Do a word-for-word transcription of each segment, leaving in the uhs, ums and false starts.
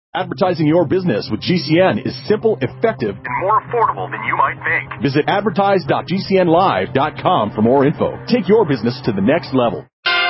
Advertising your business with G C N is simple, effective, and more affordable than you might think. Visit advertise dot g c n live dot com for more info. Take your business to the next level.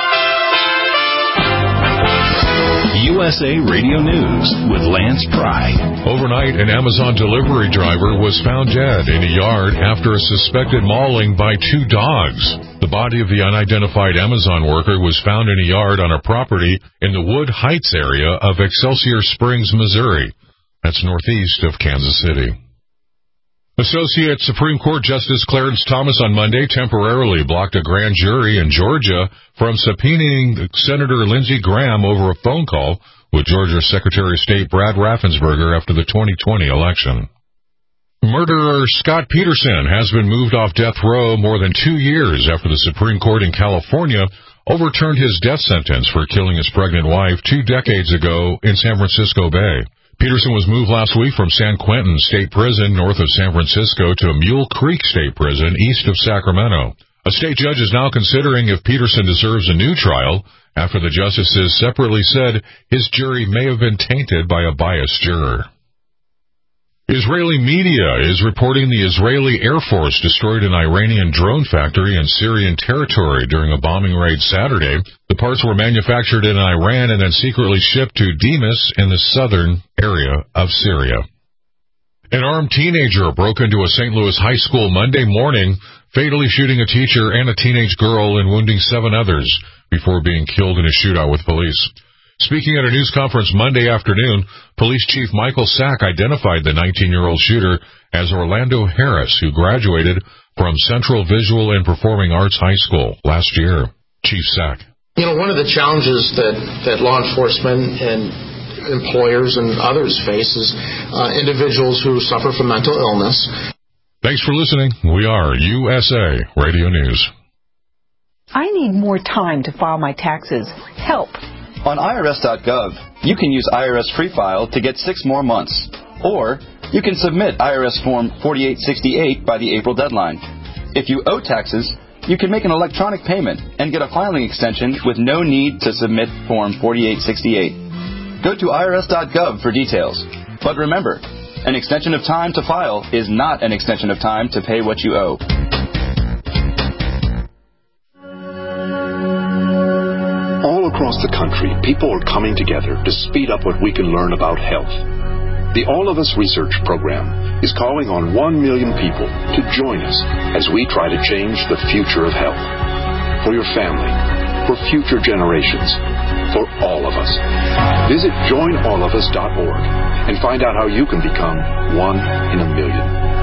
U S A Radio News with Lance Pry. Overnight, an Amazon delivery driver was found dead in a yard after a suspected mauling by two dogs. The body of the unidentified Amazon worker was found in a yard on a property in the Wood Heights area of Excelsior Springs, Missouri. That's northeast of Kansas City. Associate Supreme Court Justice Clarence Thomas on Monday temporarily blocked a grand jury in Georgia from subpoenaing Senator Lindsey Graham over a phone call with Georgia Secretary of State Brad Raffensperger after the twenty twenty election. Murderer Scott Peterson has been moved off death row more than two years after the Supreme Court in California overturned his death sentence for killing his pregnant wife two decades ago in San Francisco Bay. Peterson was moved last week from San Quentin State Prison north of San Francisco to Mule Creek State Prison east of Sacramento. A state judge is now considering if Peterson deserves a new trial after the justices separately said his jury may have been tainted by a biased juror. Israeli media is reporting the Israeli Air Force destroyed an Iranian drone factory in Syrian territory during a bombing raid Saturday. The parts were manufactured in Iran and then secretly shipped to Damas in the southern area of Syria. An armed teenager broke into a Saint Louis high school Monday morning, fatally shooting a teacher and a teenage girl and wounding seven others before being killed in a shootout with police. Speaking at a news conference Monday afternoon, Police Chief Michael Sack identified the nineteen-year-old shooter as Orlando Harris, who graduated from Central Visual and Performing Arts High School last year. Chief Sack. You know, one of the challenges that, that law enforcement and employers and others face is uh, individuals who suffer from mental illness. Thanks for listening. We are U S A Radio News. I need more time to file my taxes. Help. On I R S dot gov, you can use I R S Free File to get six more months. Or you can submit I R S Form forty-eight sixty-eight by the April deadline. If you owe taxes, you can make an electronic payment and get a filing extension with no need to submit Form forty-eight sixty-eight. Go to I R S dot gov for details. But remember, an extension of time to file is not an extension of time to pay what you owe. All across the country, people are coming together to speed up what we can learn about health. The All of Us Research Program is calling on one million people to join us as we try to change the future of health. For your family, for future generations, for all of us. Visit join all of us dot org and find out how you can become one in a million.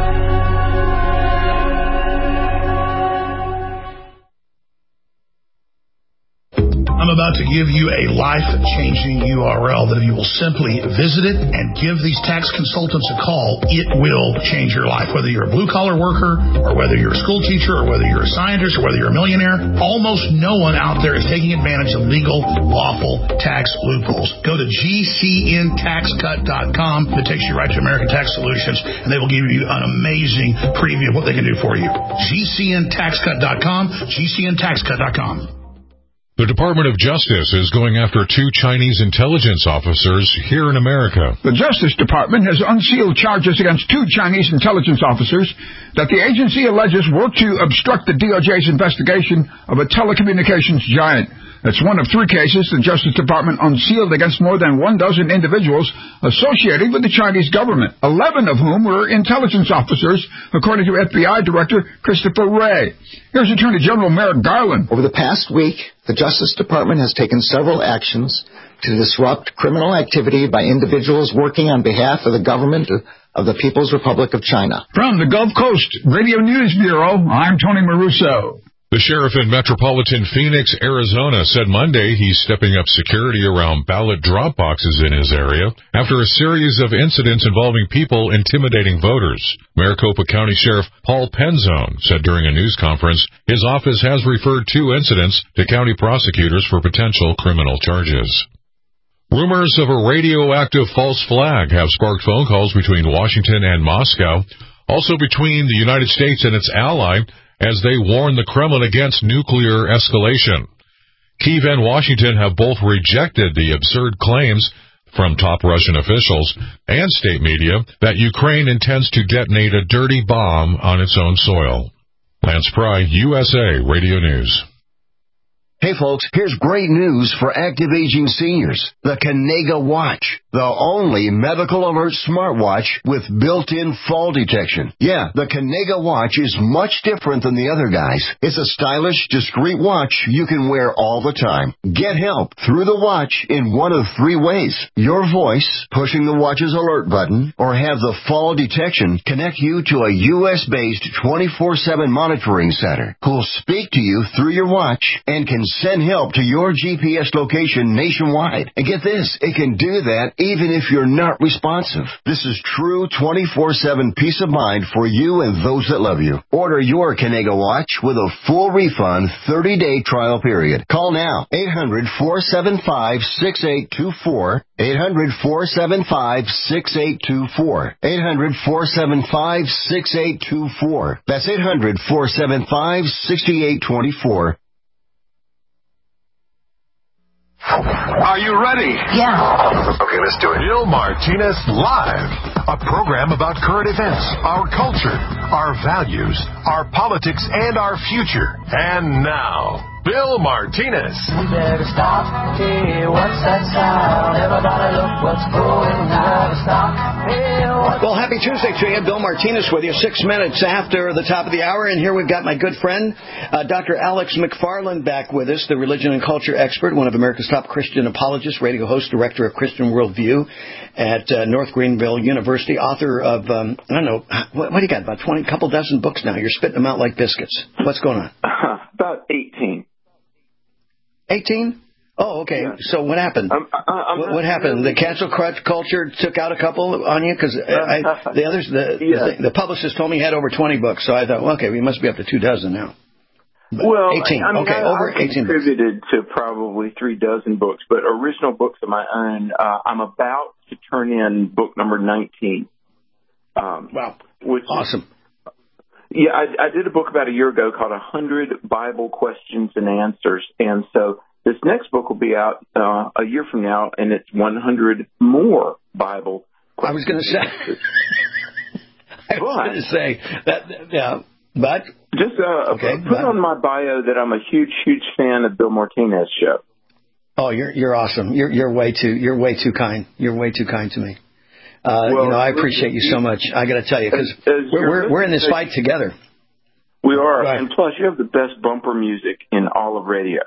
I'm about to give you a life-changing U R L that if you will simply visit it and give these tax consultants a call, it will change your life. Whether you're a blue-collar worker or whether you're a school teacher or whether you're a scientist or whether you're a millionaire, almost no one out there is taking advantage of legal, lawful tax loopholes. Go to G C N tax cut dot com. It takes you right to American Tax Solutions, and they will give you an amazing preview of what they can do for you. G C N tax cut dot com, G C N tax cut dot com. The Department of Justice is going after two Chinese intelligence officers here in America. The Justice Department has unsealed charges against two Chinese intelligence officers that the agency alleges worked to obstruct the D O J's investigation of a telecommunications giant. That's one of three cases the Justice Department unsealed against more than one dozen individuals associated with the Chinese government, eleven of whom were intelligence officers, according to F B I Director Christopher Wray. Here's Attorney General Merrick Garland. Over the past week, the Justice Department has taken several actions to disrupt criminal activity by individuals working on behalf of the government of the People's Republic of China. From the Gulf Coast Radio News Bureau, I'm Tony Maruso. The sheriff in metropolitan Phoenix, Arizona, said Monday he's stepping up security around ballot drop boxes in his area after a series of incidents involving people intimidating voters. Maricopa County Sheriff Paul Penzone said during a news conference his office has referred two incidents to county prosecutors for potential criminal charges. Rumors of a radioactive false flag have sparked phone calls between Washington and Moscow, also between the United States and its ally, as they warn the Kremlin against nuclear escalation. Kyiv and Washington have both rejected the absurd claims from top Russian officials and state media that Ukraine intends to detonate a dirty bomb on its own soil. Lance Pry, U S A Radio News. Hey folks, here's great news for active aging seniors. The Kanega Watch, the only medical alert smartwatch with built-in fall detection. Yeah, the Kanega Watch is much different than the other guys. It's a stylish, discreet watch you can wear all the time. Get help through the watch in one of three ways. Your voice, pushing the watch's alert button, or have the fall detection connect you to a U S-based twenty-four seven monitoring center who'll speak to you through your watch and can send help to your G P S location nationwide. And get this, it can do that even if you're not responsive. This is true twenty-four seven peace of mind for you and those that love you. Order your Kanega Watch with a full refund thirty-day trial period. Call now, eight hundred, four seven five, six eight two four, eight hundred, four seven five, six eight two four, eight hundred, four seven five, six eight two four. That's eight hundred, four seven five, six eight two four. Are you ready? Yeah. Okay, let's do it. Bill Martinez Live, a program about current events, our culture, our values, our politics, and our future. And now, Bill Martinez. We better stop. Hey, what's that sound? Everybody look what's going on. Stop. Hey, what's well, happy Tuesday to you. Bill Martinez with you, six minutes after the top of the hour. And here we've got my good friend, uh, Doctor Alex McFarland, back with us, the religion and culture expert, one of America's top Christian apologists, radio host, director of Christian Worldview at uh, North Greenville University, author of, um, I don't know, what, what do you got, about twenty, couple dozen books now. You're spitting them out like biscuits. What's going on? Uh, about eighteen. eighteen? Oh, okay. Yeah. So what happened? I'm, I'm what, what happened? Really... The cancel culture took out a couple on you? Because the others, the, yeah. the the publicist told me he had over twenty books. So I thought, well, okay, we must be up to two dozen now. But well, eighteen. I mean, okay, I, over I eighteen contributed books. to probably three dozen books, but original books of my own. Uh, I'm about to turn in book number nineteen. Um, wow. Which awesome. Is, yeah, I, I did a book about a year ago called one hundred Bible Questions and Answers, and so this next book will be out uh, a year from now, and it's one hundred more Bible questions. I was going to say. I was going to say that. Yeah, but just uh, okay, put but, on my bio that I'm a huge, huge fan of Bill Martinez show. Oh, you're you're awesome. You're you're way too you're way too kind. You're way too kind to me. Uh, well, you know, I appreciate you so much. I got to tell you, because we're we're, we're in this fight together. We are, right. And plus, you have the best bumper music in all of radio.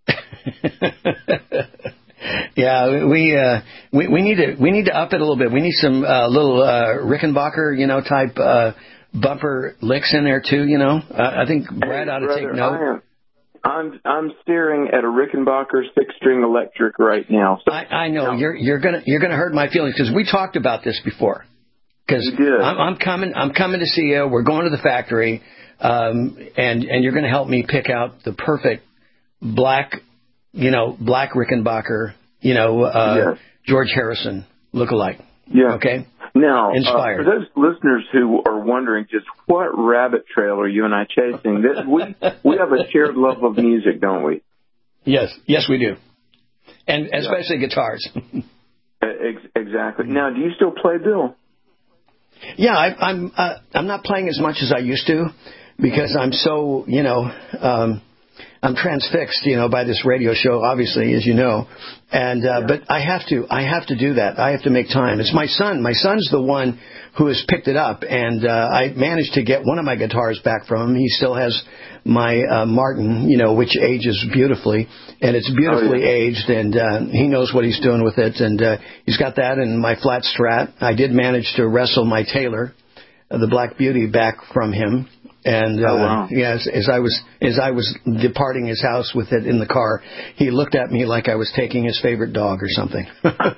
yeah, we uh, we we need to we need to up it a little bit. We need some uh, little uh, Rickenbacker, you know, type uh, bumper licks in there too. You know, uh, I think Brad hey, ought to brother, take note. I am, I'm I'm staring at a Rickenbacker six-string electric right now. So, I, I know no. you're you're gonna you're gonna hurt my feelings because we talked about this before. Because I'm, I'm coming I'm coming to see you. We're going to the factory, um, and and you're going to help me pick out the perfect black, you know, black Rickenbacker, you know, uh, yes. George Harrison lookalike. Yeah. Okay. Now, inspired. Uh, for those listeners who are wondering just what rabbit trail are you and I chasing, this, we we have a shared love of music, don't we? Yes. Yes, we do. And especially yeah. guitars. Ex- exactly. Now, do you still play, Bill? Yeah, I, I'm. Uh, I'm not playing as much as I used to because I'm so, you know, um, I'm transfixed, you know, by this radio show, obviously, as you know. And uh, yeah. but I have to. I have to do that. I have to make time. It's my son. My son's the one who has picked it up, and uh, I managed to get one of my guitars back from him. He still has my uh, Martin, you know, which ages beautifully, and it's beautifully oh, yeah. aged, and uh, he knows what he's doing with it, and uh, he's got that and my flat Strat. I did manage to wrestle my Taylor, uh, the Black Beauty, back from him, and uh, oh, wow. yes, as I was as I was departing his house with it in the car, he looked at me like I was taking his favorite dog or something.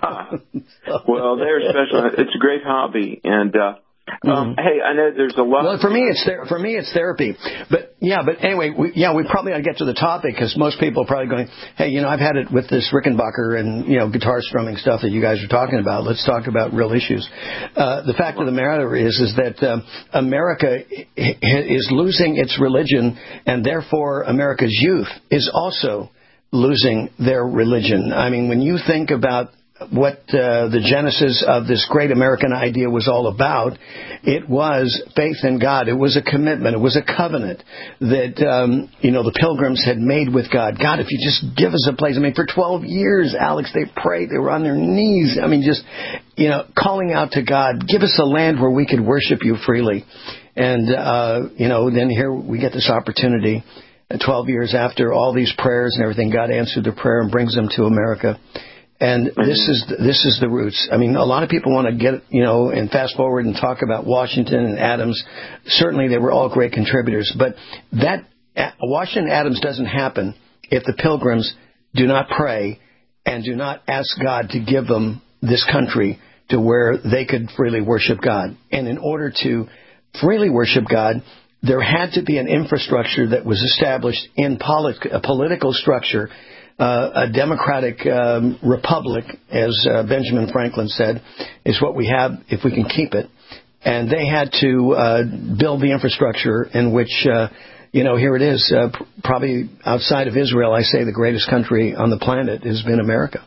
Well, they're special. It's a great hobby, and. Uh, Um, mm-hmm. Hey, I know there's a lot. Well, for me, it's ther- for me it's therapy. But yeah, but anyway, we, yeah, we probably ought to get to the topic because most people are probably going, hey, you know, I've had it with this Rickenbacker and you know guitar strumming stuff that you guys are talking about. Let's talk about real issues. Uh, the fact of the matter is, is that um, America is losing its religion, and therefore America's youth is also losing their religion. I mean, when you think about what uh, the genesis of this great American idea was all about. It was faith in God. It was a commitment. It was a covenant that, um, you know, the Pilgrims had made with God. God, if you just give us a place. I mean, for twelve years, Alex, they prayed. They were on their knees. I mean, just, you know, calling out to God, give us a land where we could worship you freely. And, uh, you know, then here we get this opportunity. twelve years after all these prayers and everything, God answered their prayer and brings them to America. And this is this is the roots. I mean, a lot of people want to get, you know, and fast forward and talk about Washington and Adams. Certainly, they were all great contributors. But that Washington and Adams doesn't happen if the Pilgrims do not pray and do not ask God to give them this country to where they could freely worship God. And in order to freely worship God, there had to be an infrastructure that was established in polit- a political structure. Uh, a democratic um, republic, as uh, Benjamin Franklin said, is what we have if we can keep it. And they had to uh, build the infrastructure in which, uh, you know, here it is, uh, pr- probably outside of Israel, I say the greatest country on the planet has been America.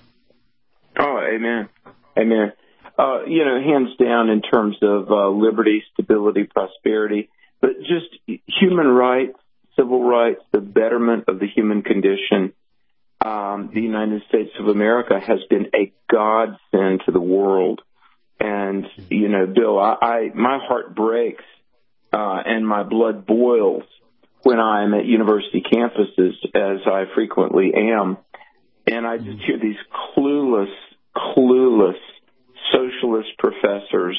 Oh, amen. Amen. Uh, you know, hands down in terms of uh, liberty, stability, prosperity, but just human rights, civil rights, the betterment of the human condition. Um, the United States of America has been a godsend to the world. And, you know, Bill, I, I my heart breaks uh, and my blood boils when I'm at university campuses, as I frequently am. And I just hear these clueless, clueless socialist professors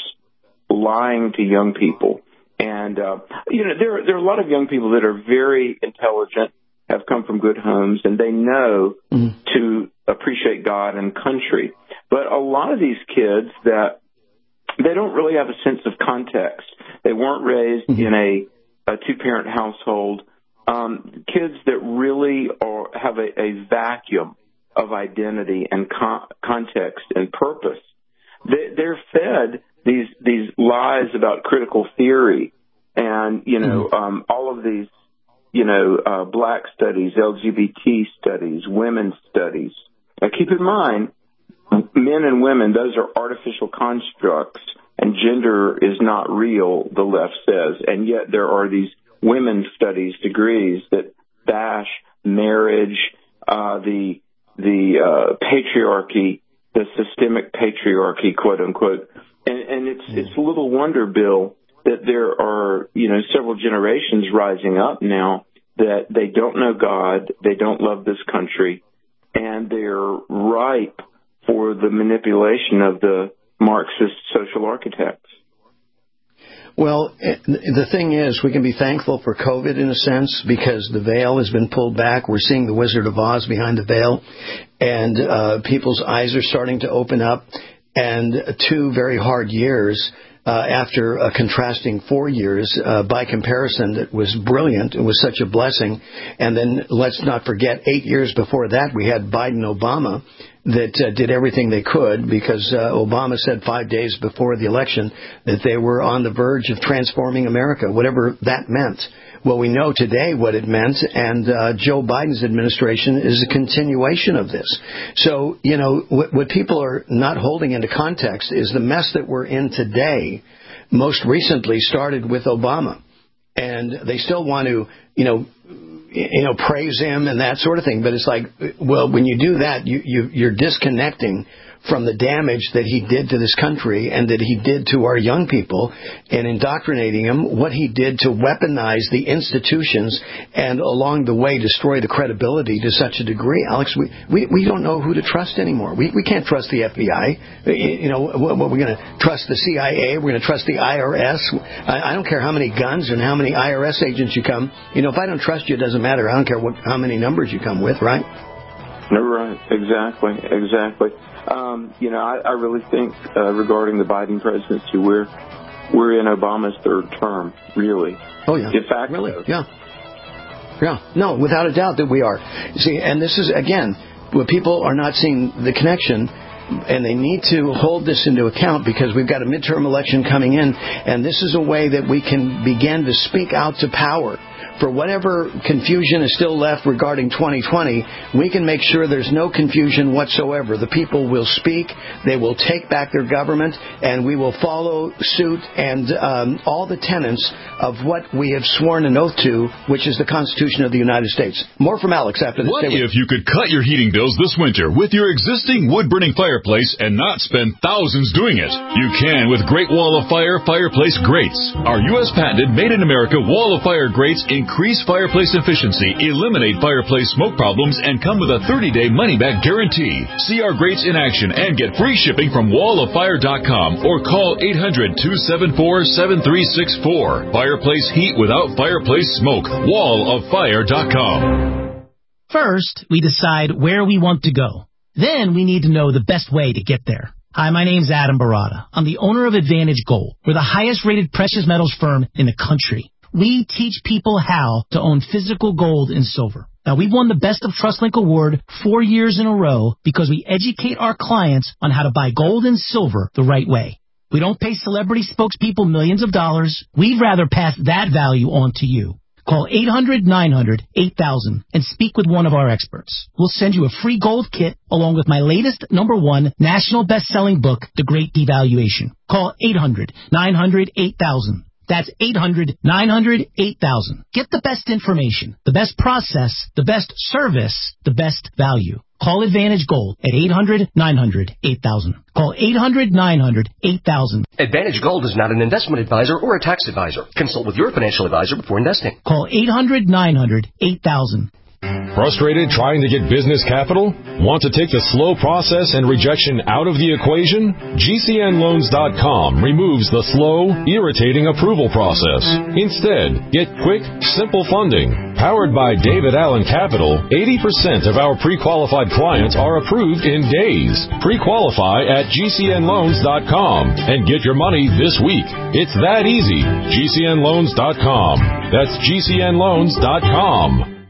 lying to young people. And, uh, you know, there, there are a lot of young people that are very intelligent, have come from good homes, and they know mm. to appreciate God and country. But a lot of these kids that they don't really have a sense of context. They weren't raised mm-hmm. in a, a two-parent household. Um, kids that really are, have a, a vacuum of identity and con- context and purpose. They, they're fed these these lies about critical theory and, you know, mm-hmm. um, all of these, you know, uh, black studies, L G B T studies, women's studies. Now, keep in mind, men and women, those are artificial constructs, and gender is not real, the left says. And yet there are these women's studies degrees that bash marriage, uh, the the uh, patriarchy, the systemic patriarchy, quote unquote. And, and it's it's little wonder, Bill, that there are, you know, several generations rising up now that they don't know God, they don't love this country, and they're ripe for the manipulation of the Marxist social architects. Well, the thing is, we can be thankful for COVID in a sense because the veil has been pulled back. We're seeing the Wizard of Oz behind the veil, and uh, people's eyes are starting to open up. And two very hard years uh, after a contrasting four years, uh, by comparison, that was brilliant. It was such a blessing. And then let's not forget, eight years before that, we had Biden-Obama that uh, did everything they could because uh, Obama said five days before the election that they were on the verge of transforming America, whatever that meant. Well, we know today what it meant, and uh, Joe Biden's administration is a continuation of this. So, you know, what, what people are not holding into context is the mess that we're in today most recently started with Obama. And they still want to, you know, you know, praise him and that sort of thing. But it's like, well, when you do that, you, you, you're disconnecting from the damage that he did to this country and that he did to our young people and indoctrinating them, what he did to weaponize the institutions and along the way destroy the credibility to such a degree. Alex, we, we, we don't know who to trust anymore. We, we can't trust the F B I. You know, what, what we're going to trust the C I A. We're going to trust the I R S. I, I don't care how many guns and how many I R S agents you come. You know, if I don't trust you, it doesn't matter. I don't care what, how many numbers you come with, right? Right, exactly, exactly. Um, you know, I, I really think uh, regarding the Biden presidency, we're we're in Obama's third term, really. Oh yeah, in fact, really, yeah, yeah. No, without a doubt that we are. See, and this is again, what people are not seeing the connection. And they need to hold this into account because we've got a midterm election coming in, and this is a way that we can begin to speak out to power for whatever confusion is still left regarding twenty twenty, we can make sure there's no confusion whatsoever. The people will speak, they will take back their government, and we will follow suit and um, all the tenets of what we have sworn an oath to, which is the Constitution of the United States. More from Alex after this. What if you could cut your heating bills this winter with your existing wood-burning fireplace and not spend thousands doing it? You can with Great Wall of Fire fireplace grates. Our U S patented made-in-America Wall of Fire grates increase fireplace efficiency, eliminate fireplace smoke problems, and come with a thirty-day money-back guarantee. See our grates in action and get free shipping from wall of fire dot com or call eight hundred, two seven four, seven three six four. Fireplace heat without fireplace smoke. wall of fire dot com. First, we decide where we want to go. Then we need to know the best way to get there. Hi, my name's Adam Barada. I'm the owner of Advantage Gold. We're the highest-rated precious metals firm in the country. We teach people how to own physical gold and silver. Now, we've won the Best of TrustLink Award four years in a row because we educate our clients on how to buy gold and silver the right way. We don't pay celebrity spokespeople millions of dollars. We'd rather pass that value on to you. Call eight hundred, nine hundred, eight thousand and speak with one of our experts. We'll send you a free gold kit along with my latest number one national best-selling book, The Great Devaluation. Call eight hundred, nine hundred, eight thousand. That's eight hundred, nine hundred, eight thousand. Get the best information, the best process, the best service, the best value. Call Advantage Gold at eight hundred, nine hundred, eight thousand. Call eight hundred, nine hundred, eight thousand. Advantage Gold is not an investment advisor or a tax advisor. Consult with your financial advisor before investing. Call eight hundred, nine hundred, eight thousand. Frustrated trying to get business capital? Want to take the slow process and rejection out of the equation? G C N loans dot com removes the slow, irritating approval process. Instead, get quick, simple funding. Powered by David Allen Capital, eighty percent of our pre-qualified clients are approved in days. Pre-qualify at G C N loans dot com and get your money this week. It's that easy. G C N loans dot com. That's G C N loans dot com.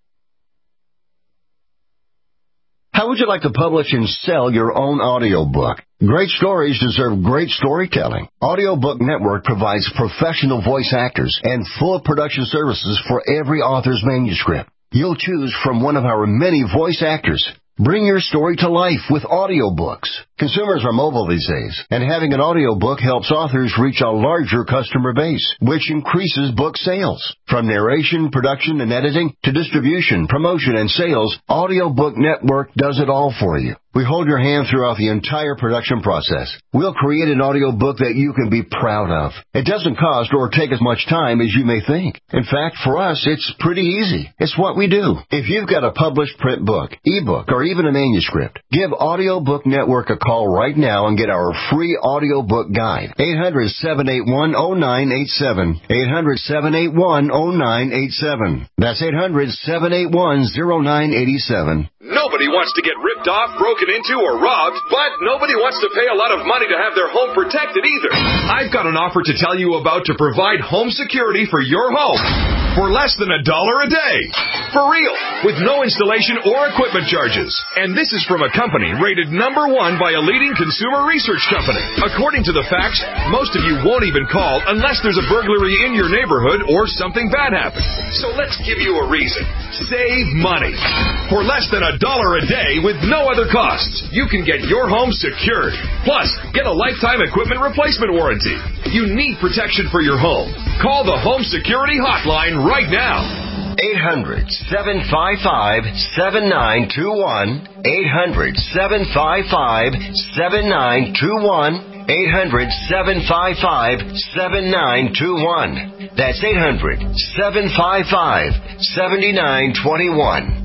How would you like to publish and sell your own audiobook? Great stories deserve great storytelling. Audiobook Network provides professional voice actors and full production services for every author's manuscript. You'll choose from one of our many voice actors. Bring your story to life with audiobooks. Consumers are mobile these days, and having an audiobook helps authors reach a larger customer base, which increases book sales. From narration, production, and editing to distribution, promotion, and sales, Audiobook Network does it all for you. We hold your hand throughout the entire production process. We'll create an audiobook that you can be proud of. It doesn't cost or take as much time as you may think. In fact, for us, it's pretty easy. It's what we do. If you've got a published print book, ebook, or even a manuscript, give Audiobook Network a call right now and get our free audiobook guide. eight hundred, seven eight one, oh nine eight seven. eight hundred, seven eight one, oh nine eight seven. That's eight hundred, seven eight one, oh nine eight seven. Nobody wants to get ripped off, broken into, or robbed, but nobody wants to pay a lot of money to have their home protected either. I've got an offer to tell you about to provide home security for your home for less than a dollar a day. For real, with no installation or equipment charges. And this is from a company rated number one by a leading consumer research company. According to the facts, most of you won't even call unless there's a burglary in your neighborhood or something bad happens. So let's give you a reason. Save money. For less than a dollar a day with no other costs, you can get your home secured. Plus, get a lifetime equipment replacement warranty. You need protection for your home. Call the Home Security Hotline right now. eight hundred, seven five five, seven nine two one. eight hundred, seven five five, seven nine two one. eight hundred, seven five five, seven nine two one. That's eight hundred, seven five five, seven nine two one.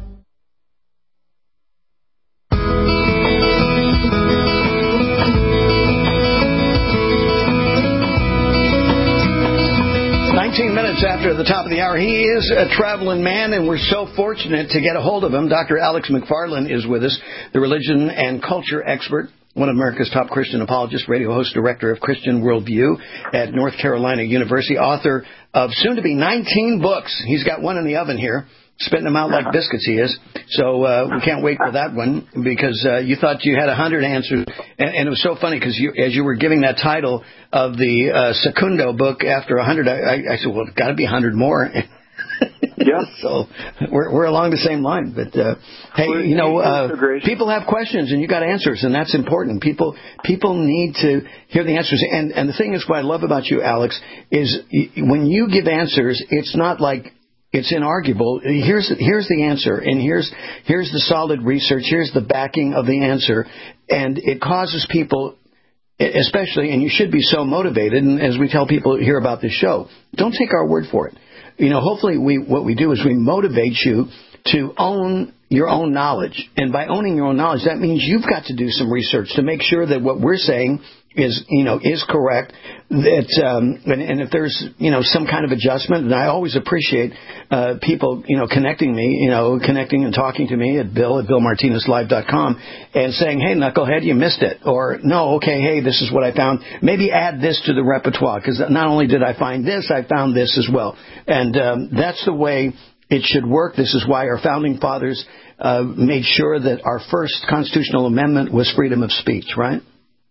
nineteen minutes after the top of the hour. He is a traveling man, and we're so fortunate to get a hold of him. Doctor Alex McFarland is with us, the religion and culture expert, one of America's top Christian apologists, radio host, director of Christian Worldview at North Carolina University, author of soon-to-be nineteen books. He's got one in the oven here, spitting them out like biscuits he is. So uh, we can't wait for that one, because uh, you thought you had one hundred answers. And, and it was so funny, because you, as you were giving that title of the uh, Secundo book after one hundred, I, I said, well, it's got to be one hundred more. Yeah. So we're we're along the same line. But uh, hey, well, you know, uh, so people have questions, and you got answers, and that's important. People people need to hear the answers. And and the thing is, what I love about you, Alex, is when you give answers, it's not like it's inarguable. Here's here's the answer, and here's here's the solid research. Here's the backing of the answer, and it causes people. Especially, and you should be so motivated, and as we tell people here about this show, don't take our word for it. You know, hopefully we what we do is we motivate you to own your own knowledge. And by owning your own knowledge, that means you've got to do some research to make sure that what we're saying is, you know, is correct. That um, and, and if there's, you know, some kind of adjustment, and I always appreciate uh, people, you know, connecting me, you know, connecting and talking to me at Bill at Bill Martinez Live dot com and saying, hey, knucklehead, you missed it. Or, no, okay, hey, this is what I found. Maybe add this to the repertoire, because not only did I find this, I found this as well. And um, that's the way it should work. This is why our founding fathers uh, made sure that our first constitutional amendment was freedom of speech, right?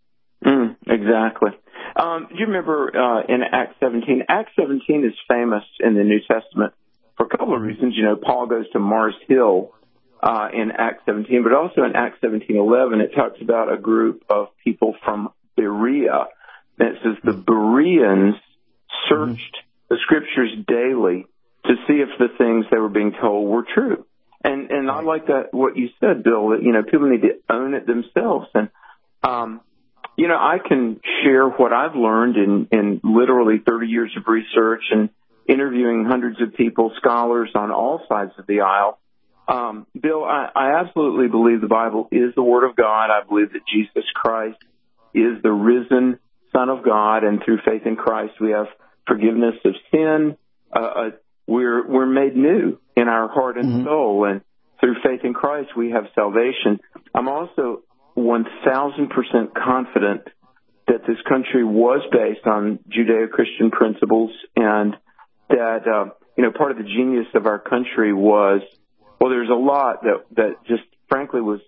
Mm, exactly. Um, do you remember uh, in Acts seventeen? Acts seventeen is famous in the New Testament for a couple of reasons. You know, Paul goes to Mars Hill uh, in Acts seventeen, but also in Acts seventeen eleven, it talks about a group of people from Berea. And it says the Bereans searched the Scriptures daily to see if the things they were being told were true. And and I like that what you said, Bill, that, you know, people need to own it themselves. And um You know, I can share what I've learned in, in literally thirty years of research and interviewing hundreds of people, scholars on all sides of the aisle. Um, Bill, I, I absolutely believe the Bible is the Word of God. I believe that Jesus Christ is the risen Son of God, and through faith in Christ we have forgiveness of sin. Uh, uh, we're we're made new in our heart and mm-hmm. soul, and through faith in Christ we have salvation. I'm also one thousand percent confident that this country was based on Judeo-Christian principles, and that, uh, you know, part of the genius of our country was, well, there's a lot that, that just frankly was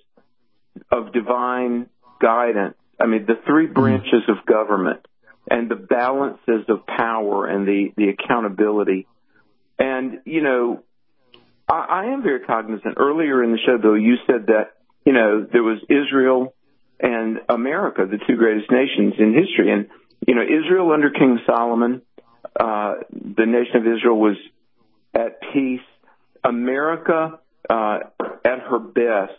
of divine guidance. I mean, the three branches of government and the balances of power and the, the accountability. And, you know, I, I am very cognizant. Earlier in the show, Bill, you said that, you know, there was Israel and America, the two greatest nations in history. And, you know, Israel under King Solomon, uh, the nation of Israel was at peace. America, uh, at her best,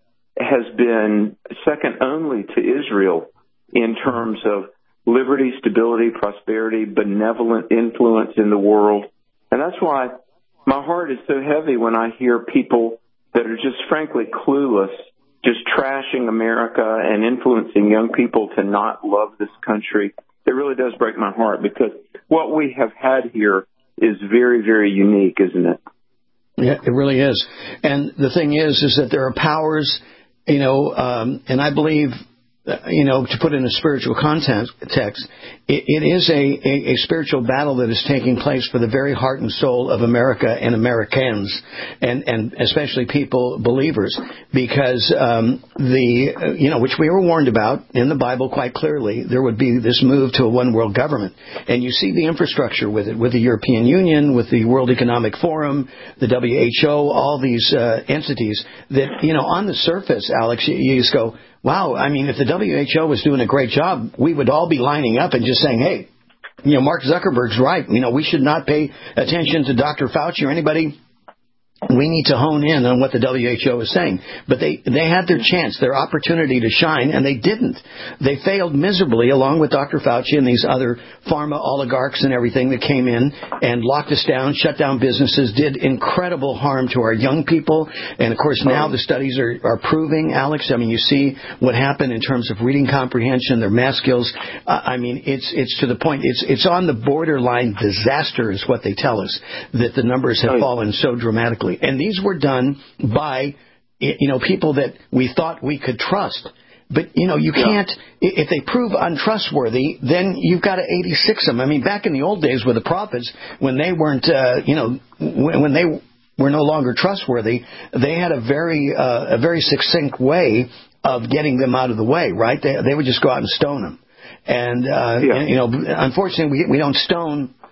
has been second only to Israel in terms of liberty, stability, prosperity, benevolent influence in the world. And that's why my heart is so heavy when I hear people that are just frankly clueless, just trashing America and influencing young people to not love this country. It really does break my heart, because what we have had here is very, very unique, isn't it? Yeah, it really is. And the thing is, is that there are powers, you know, um, and I believe, you know, to put in a spiritual context, text, it, it is a, a, a spiritual battle that is taking place for the very heart and soul of America and Americans, and, and especially people, believers, because um, the, you know, which we were warned about in the Bible quite clearly, there would be this move to a one world government. And you see the infrastructure with it, with the European Union, with the World Economic Forum, the W H O, all these uh, entities that, you know, on the surface, Alex, you, you just go, wow, I mean, if the W H O was doing a great job, we would all be lining up and just saying, hey, you know, Mark Zuckerberg's right. You know, we should not pay attention to Doctor Fauci or anybody. We need to hone in on what the W H O is saying. But they, they had their chance, their opportunity to shine, and they didn't. They failed miserably, along with Doctor Fauci and these other pharma oligarchs and everything that came in and locked us down, shut down businesses, did incredible harm to our young people. And, of course, now the studies are, are proving, Alex, I mean, you see what happened in terms of reading comprehension, their math skills. Uh, I mean, it's it's to the point, it's, it's on the borderline disaster is what they tell us, that the numbers have fallen so dramatically. And these were done by, you know, people that we thought we could trust. But, you know, you can't, if they prove untrustworthy, then you've got to eighty-six them. I mean, back in the old days with the prophets, when they weren't, uh, you know, when they were no longer trustworthy, they had a very, uh, a very succinct way of getting them out of the way, right? They, they would just go out and stone them. And, uh, yeah. and you know, unfortunately, we, we don't stone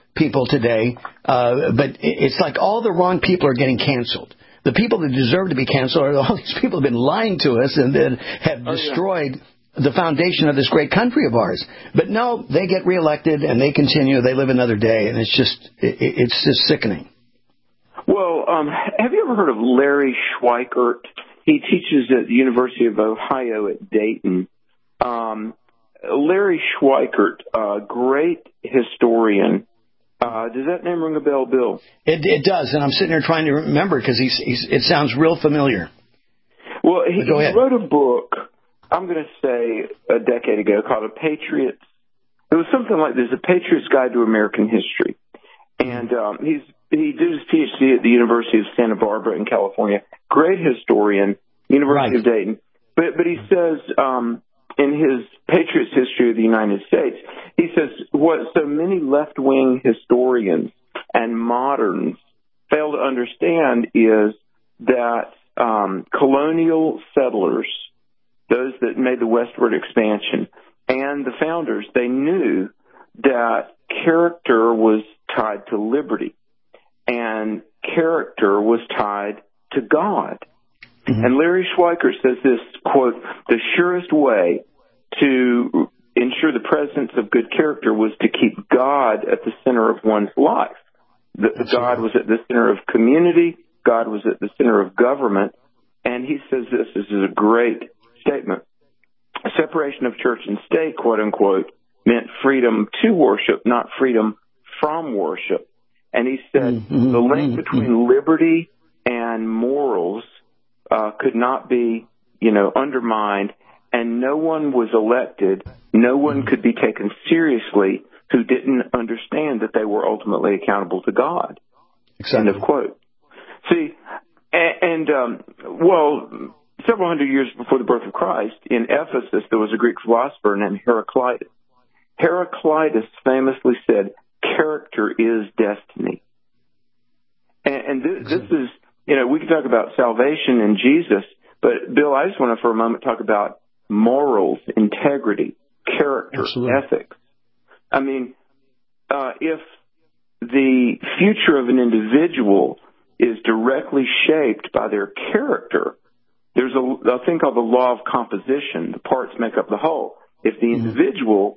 people today, uh, but it's like all the wrong people are getting canceled. The people that deserve to be canceled are all these people who have been lying to us and then have destroyed oh, yeah. the foundation of this great country of ours. But no, they get reelected and they continue. They live another day, and it's just it, it's just sickening. Well, um, have you ever heard of Larry Schweikert? He teaches at the University of Ohio at Dayton. Um, Larry Schweikert, a great historian. Uh, does that name ring a bell, Bill? It, it does, and I'm sitting here trying to remember because he's, he's, it sounds real familiar. Well, he, he wrote a book, I'm going to say a decade ago, called A Patriot's. It was something like this, A Patriot's Guide to American History. And um, he's he did his P H D at the University of Santa Barbara in California. Great historian, University right. of Dayton. But but he says um, in his Patriot's History of the United States, he says what so many left-wing historians and moderns fail to understand is that um, colonial settlers, those that made the westward expansion, and the founders, they knew that character was tied to liberty, and character was tied to God. Mm-hmm. And Larry Schweikert says this, quote, the surest way to ensure the presence of good character was to keep God at the center of one's life. The, God was at the center of community. God was at the center of government. And he says this, this is a great statement. Separation of church and state, quote unquote, meant freedom to worship, not freedom from worship. And he said mm-hmm. the link between liberty and morals uh, could not be, you know, undermined, and no one was elected, no one could be taken seriously who didn't understand that they were ultimately accountable to God. Exactly. End of quote. See, and, and um, well, several hundred years before the birth of Christ, in Ephesus, there was a Greek philosopher named Heraclitus. Heraclitus famously said, character is destiny. And, and this, this is, you know, we can talk about salvation in Jesus, but Bill, I just want to for a moment talk about morals, integrity, character, Absolutely. ethics. I mean, uh, if the future of an individual is directly shaped by their character, there's a, a thing called the law of composition. The parts make up the whole. If the individual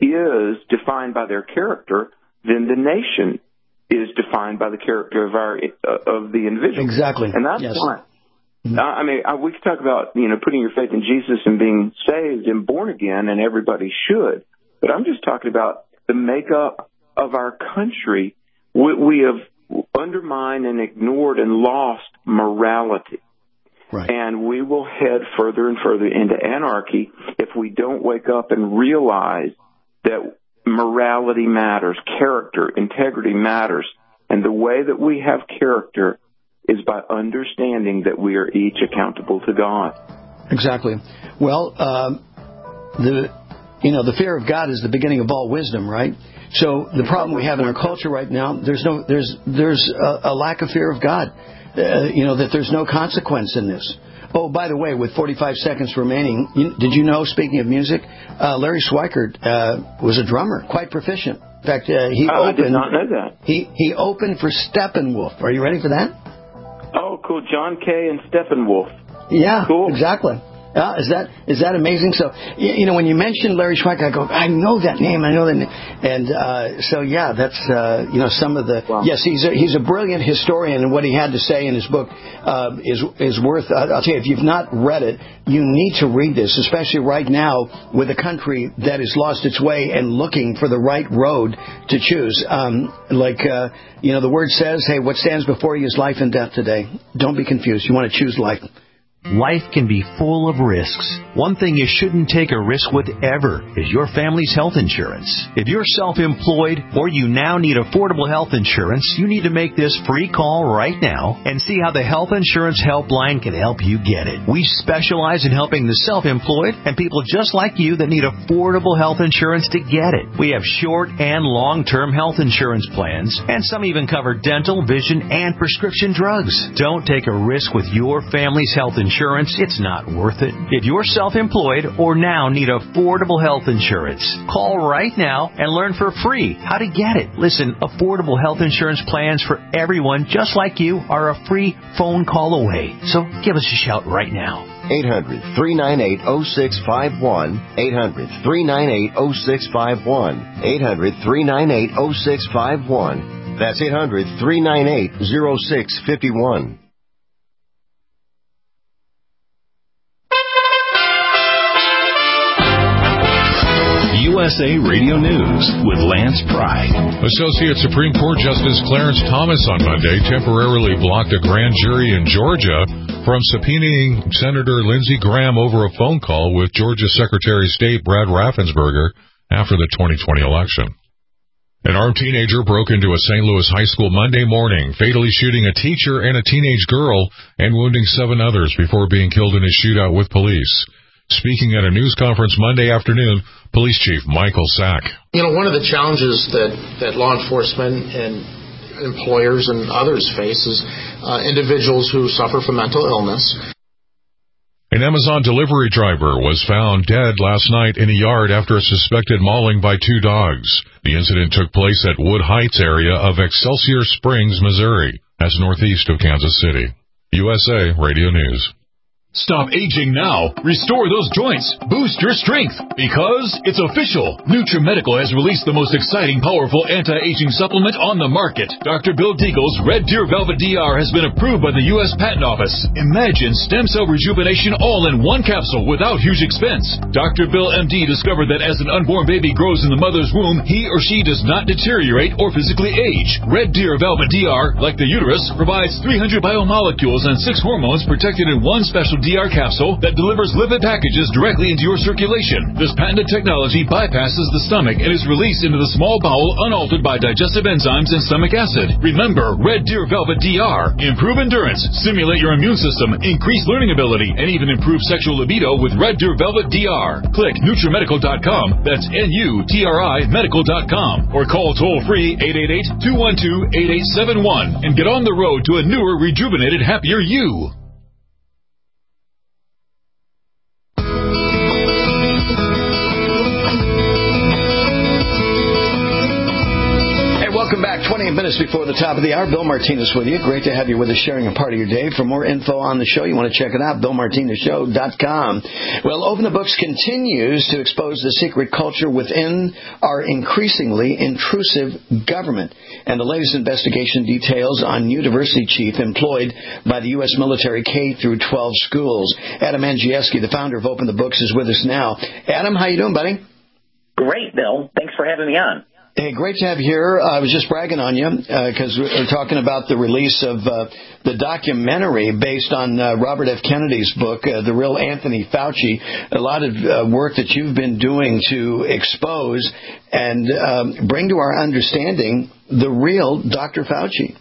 is defined by their character, then the nation is defined by the character of our uh, of the individual. Exactly. And that's yes. why. Mm-hmm. I mean, I, we could talk about, you know, putting your faith in Jesus and being saved and born again, and everybody should. But I'm just talking about the makeup of our country. We, we have undermined and ignored and lost morality. Right. And we will head further and further into anarchy if we don't wake up and realize that morality matters, character, integrity matters. And the way that we have character is by understanding that we are each accountable to God. Exactly. Well, um, the you know the fear of God is the beginning of all wisdom, right? So the problem we have in our culture right now, there's no there's there's a, a lack of fear of God. Uh, you know that there's no consequence in this. Oh, by the way, with forty-five seconds remaining, you, did you know, speaking of music, uh, Larry Schweikert uh, was a drummer, quite proficient. In fact, uh, he oh, opened. I did not know that. He he opened for Steppenwolf. Are you ready for that? Oh, cool. John Kay and Steppenwolf. Yeah, cool. Exactly. Uh, is that is that amazing? So, you, you know, when you mentioned Larry Schweikert, I go, I know that name, I know that name. And uh, so, yeah, that's, uh, you know, some of the, wow. yes, he's a, he's a brilliant historian, and what he had to say in his book uh, is is worth, uh, I'll tell you, if you've not read it, you need to read this, especially right now with a country that has lost its way and looking for the right road to choose. Um, like, uh, you know, the word says, hey, what stands before you is life and death today. Don't be confused. You want to choose life. Life can be full of risks. One thing you shouldn't take a risk with ever is your family's health insurance. If you're self-employed or you now need affordable health insurance, you need to make this free call right now and see how the Health Insurance Helpline can help you get it. We specialize in helping the self-employed and people just like you that need affordable health insurance to get it. We have short and long-term health insurance plans, and some even cover dental, vision, and prescription drugs. Don't take a risk with your family's health insurance. insurance, it's not worth it. If you're self-employed or now need affordable health insurance, call right now and learn for free how to get it. Listen, affordable health insurance plans for everyone just like you are a free phone call away. So give us a shout right now. eight hundred, three nine eight, oh six five one. eight hundred, three nine eight, oh six five one. eight hundred, three nine eight, oh six five one. That's eight hundred, three nine eight, oh six five one. U S A Radio News with Lance Pry. Associate Supreme Court Justice Clarence Thomas on Monday temporarily blocked a grand jury in Georgia from subpoenaing Senator Lindsey Graham over a phone call with Georgia Secretary of State Brad Raffensperger after the twenty twenty election. An armed teenager broke into a Saint Louis high school Monday morning, fatally shooting a teacher and a teenage girl and wounding seven others before being killed in a shootout with police. Speaking at a news conference Monday afternoon, Police Chief Michael Sack. You know, one of the challenges that, that law enforcement and employers and others face is uh, individuals who suffer from mental illness. An Amazon delivery driver was found dead last night in a yard after a suspected mauling by two dogs. The incident took place at Wood Heights area of Excelsior Springs, Missouri. That's northeast of Kansas City. U S A Radio News. Stop aging now. Restore those joints. Boost your strength. Because it's official. NutriMedical has released the most exciting, powerful anti-aging supplement on the market. Doctor Bill Deagle's Red Deer Velvet D R has been approved by the U S Patent Office. Imagine stem cell rejuvenation all in one capsule without huge expense. Doctor Bill M D discovered that as an unborn baby grows in the mother's womb, he or she does not deteriorate or physically age. Red Deer Velvet D R, like the uterus, provides three hundred biomolecules and six hormones protected in one special D R capsule that delivers lipid packages directly into your circulation. This patented technology bypasses the stomach and is released into the small bowel unaltered by digestive enzymes and stomach acid. Remember, Red Deer Velvet D R. Improve endurance, stimulate your immune system, increase learning ability, and even improve sexual libido with Red Deer Velvet D R. Click NutriMedical dot com, that's N U T R I medical dot com, or call toll-free eight eight eight, two one two, eight eight seven one and get on the road to a newer, rejuvenated, happier you. Welcome back. twenty-eight minutes before the top of the hour. Bill Martinez with you. Great to have you with us, sharing a part of your day. For more info on the show, you want to check it out, bill martinez show dot com. Well, Open the Books continues to expose the secret culture within our increasingly intrusive government. And the latest investigation details on new diversity chief employed by the U S military K through twelve schools. Adam Andrzejewski, the founder of Open the Books, is with us now. Adam, how you doing, buddy? Great, Bill. Thanks for having me on. Hey, great to have you here. I was just bragging on you because uh, we're talking about the release of uh, the documentary based on uh, Robert F. Kennedy's book, uh, The Real Anthony Fauci. A lot of uh, work that you've been doing to expose and um, bring to our understanding the real Doctor Fauci.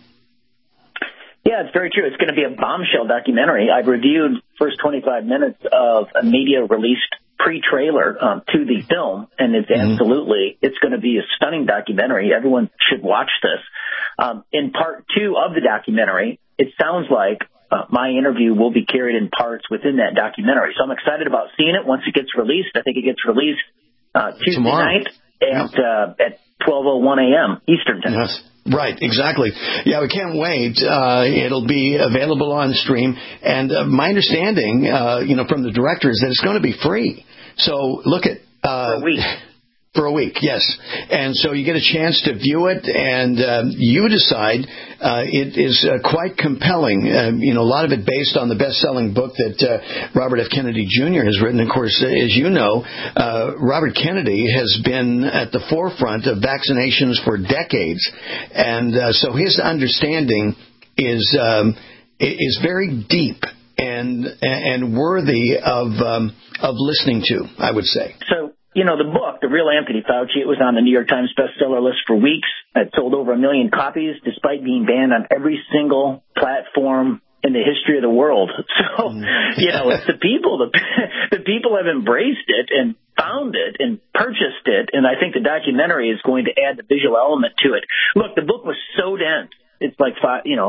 Yeah, it's very true. It's going to be a bombshell documentary. I've reviewed first twenty-five minutes of a media-released pre-trailer um, to the film, and it's mm-hmm. absolutely, it's going to be a stunning documentary. Everyone should watch this. Um, in part two of the documentary, it sounds like uh, my interview will be carried in parts within that documentary. So I'm excited about seeing it once it gets released. I think it gets released uh, Tuesday Tomorrow. night at, yep. uh, at twelve oh one a.m. Eastern time. Yes. Right, exactly. Yeah, we can't wait. Uh, it'll be available on stream. And uh, my understanding, uh, you know, from the director is that it's going to be free. So look at... Uh, For a week. For a week, yes. And so you get a chance to view it, and uh, you decide. Uh, it is uh, quite compelling. Uh, you know, a lot of it based on the best-selling book that uh, Robert F. Kennedy Junior has written. Of course, as you know, uh, Robert Kennedy has been at the forefront of vaccinations for decades, and uh, so his understanding is um, is very deep and and worthy of um, of listening to, I would say. So. You know, the book, The Real Anthony Fauci, it was on the New York Times bestseller list for weeks. It sold over a million copies despite being banned on every single platform in the history of the world. So, you know, it's the people, the, the people have embraced it and found it and purchased it. And I think the documentary is going to add the visual element to it. Look, the book was so dense. It's like five, you know,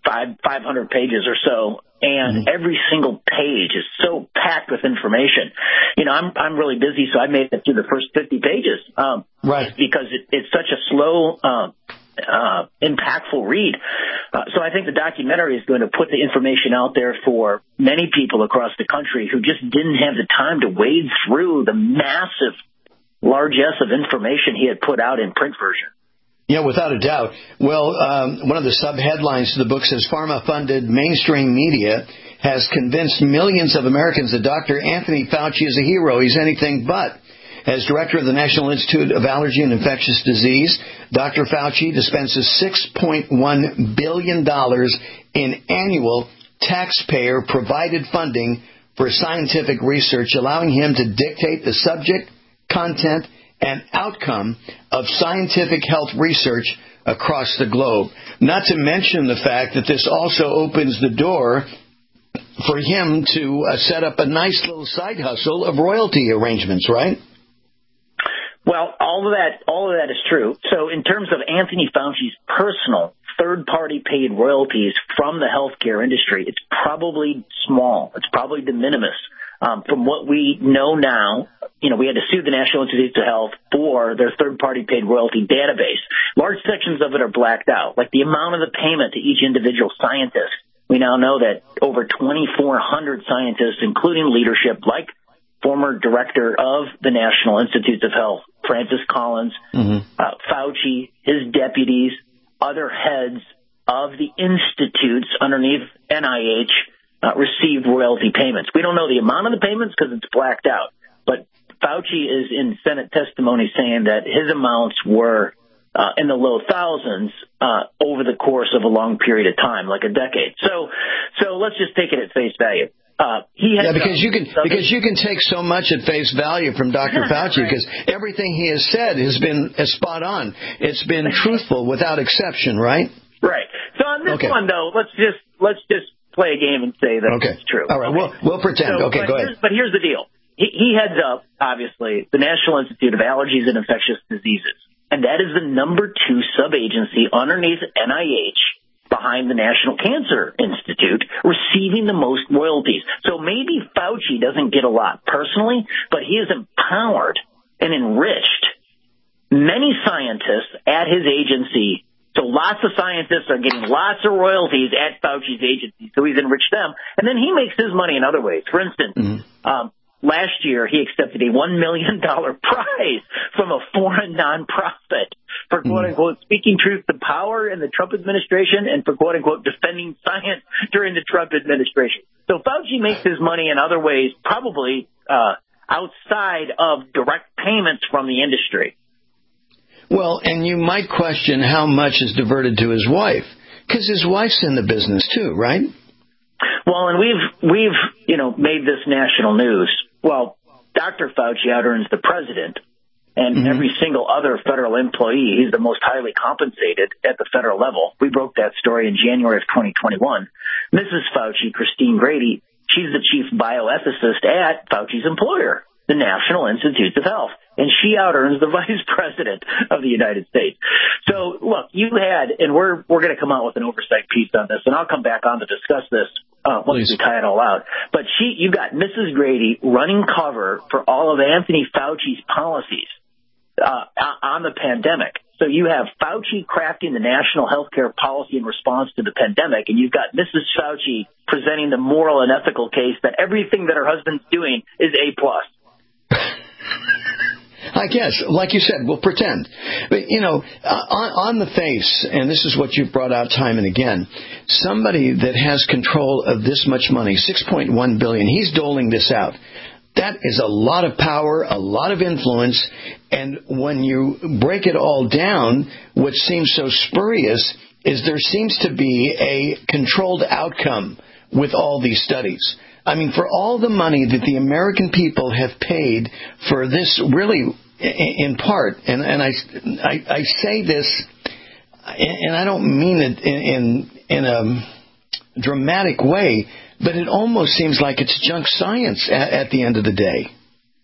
five, 500 pages or so, and mm-hmm. every single page is so packed with information. You know, I'm I'm really busy, so I made it through the first fifty pages, um, right? Because it, it's such a slow, uh, uh, impactful read. Uh, so I think the documentary is going to put the information out there for many people across the country who just didn't have the time to wade through the massive largesse of information he had put out in print version. Yeah, without a doubt. Well, um, one of the sub-headlines to the book says, pharma-funded mainstream media has convinced millions of Americans that Doctor Anthony Fauci is a hero. He's anything but. As director of the National Institute of Allergy and Infectious Disease, Doctor Fauci dispenses six point one billion dollars in annual taxpayer-provided funding for scientific research, allowing him to dictate the subject, content, and outcome of scientific health research across the globe. Not to mention the fact that this also opens the door for him to uh, set up a nice little side hustle of royalty arrangements, right? Well, all of that, all of that is true. So in terms of Anthony Fauci's personal third-party paid royalties from the healthcare industry, it's probably small. It's probably de minimis. Um, from what we know now, you know, we had to sue the National Institutes of Health for their third-party paid royalty database. Large sections of it are blacked out, like the amount of the payment to each individual scientist. We now know that over twenty-four hundred scientists, including leadership like former director of the National Institutes of Health, Francis Collins, mm-hmm. uh, Fauci, his deputies, other heads of the institutes underneath N I H, Uh, received royalty payments. We don't know the amount of the payments because it's blacked out. But Fauci is in Senate testimony saying that his amounts were uh, in the low thousands uh, over the course of a long period of time, like a decade. So, so let's just take it at face value. Uh, he has yeah, because you can because you can take so much at face value from Doctor Fauci right. because everything he has said has been uh, spot on. It's been truthful without exception, right? Right. So on this okay. one, though, let's just let's just play a game and say that okay. it's true. All right, okay. we'll we'll pretend. So, okay, but go ahead. But here's the deal. He, he heads up, obviously, the National Institute of Allergies and Infectious Diseases, and that is the number two sub-agency underneath N I H behind the National Cancer Institute, receiving the most royalties. So maybe Fauci doesn't get a lot personally, but he has empowered and enriched many scientists at his agency. So lots of scientists are getting lots of royalties at Fauci's agency, so he's enriched them. And then he makes his money in other ways. For instance, mm-hmm. um, last year he accepted a one million dollars prize from a foreign nonprofit for, quote-unquote, speaking truth to power in the Trump administration and for, quote-unquote, defending science during the Trump administration. So Fauci makes his money in other ways, probably uh, outside of direct payments from the industry. Well, and you might question how much is diverted to his wife, because his wife's in the business too, right? Well, and we've we've you know made this national news. Well, Doctor Fauci out-earns the president and mm-hmm. every single other federal employee. He's the most highly compensated at the federal level. We broke that story in January of twenty twenty-one. Missus Fauci, Christine Grady, she's the chief bioethicist at Fauci's employer, the National Institutes of Health. And she out-earns the vice president of the United States. So, look, you had, and we're we're going to come out with an oversight piece on this, and I'll come back on to discuss this uh, once Please. we tie it all out. But she, you got Missus Grady running cover for all of Anthony Fauci's policies uh, on the pandemic. So you have Fauci crafting the national healthcare policy in response to the pandemic, and you've got Missus Fauci presenting the moral and ethical case that everything that her husband's doing is A plus. I guess, like you said, we'll pretend. But, you know, on, on the face, and this is what you've brought out time and again, somebody that has control of this much money, six point one billion dollars, he's doling this out. That is a lot of power, a lot of influence, and when you break it all down, what seems so spurious is there seems to be a controlled outcome with all these studies. I mean, for all the money that the American people have paid for this, really, in part, and, and I, I, I say this, and I don't mean it in, in, in a dramatic way, but it almost seems like it's junk science at, at the end of the day.